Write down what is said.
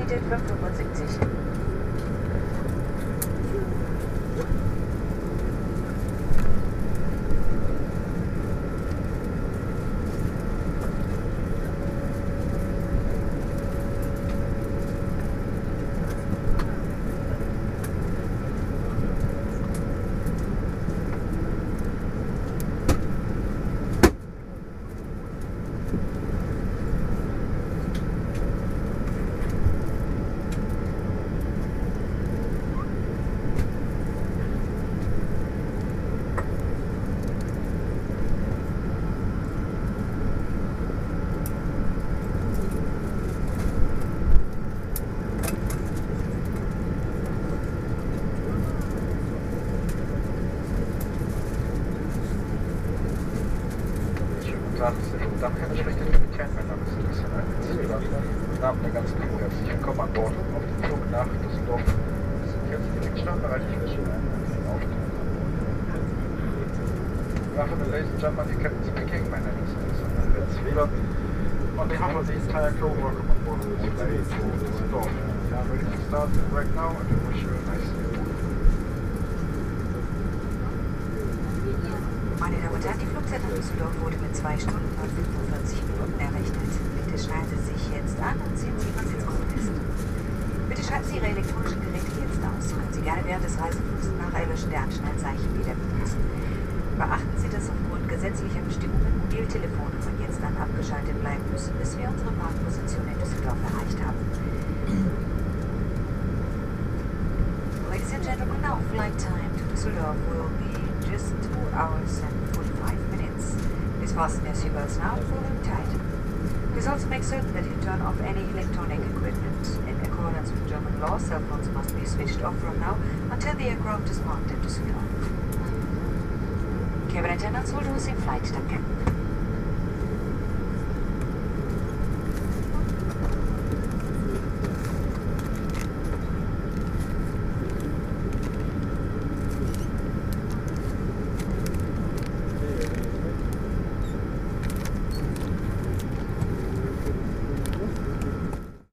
United 575. Dann keine schlechte Kapitän, mein Name ist Christian Eilenzähler. Im Namen der ganzen Crew herzlich willkommen an Bord auf dem Flug nach Düsseldorf. Wir sind jetzt direkt startbereit für den Auftritt. Afternoon, ladies and gentlemen, the captain speaking. My name is Alexander Eilenzähler. On behalf of the entire crew, welcome on board this flight to Düsseldorf. I'm ready to start right now and I wish you a nice day. Meine Damen und Herren, die Flugzeit nach Düsseldorf wurde mit 2 Stunden und 45 Minuten errechnet. Bitte schneiden Sie sich jetzt an und ziehen Sie Ihre Sitzgruppe fest. Bitte schalten Sie Ihre elektronischen Geräte jetzt aus. Können Sie gerne während des Reiseflugs nach Erlöschen der Anschnallzeichen wieder benutzen. Beachten Sie, dass aufgrund gesetzlicher Bestimmungen Mobiltelefone von jetzt an abgeschaltet bleiben müssen, bis wir unsere Parkposition in Düsseldorf erreicht haben. Ladies and gentlemen, our flight time to Düsseldorf will be just 2 hours and 45 minutes. Please fasten your seatbelts now and pull them tight. Please also make certain that you turn off any electronic equipment. In accordance with German law, cell phones must be switched off from now until the aircraft is parked in Düsseldorf. Cabin attendants will do the same flight. Danke.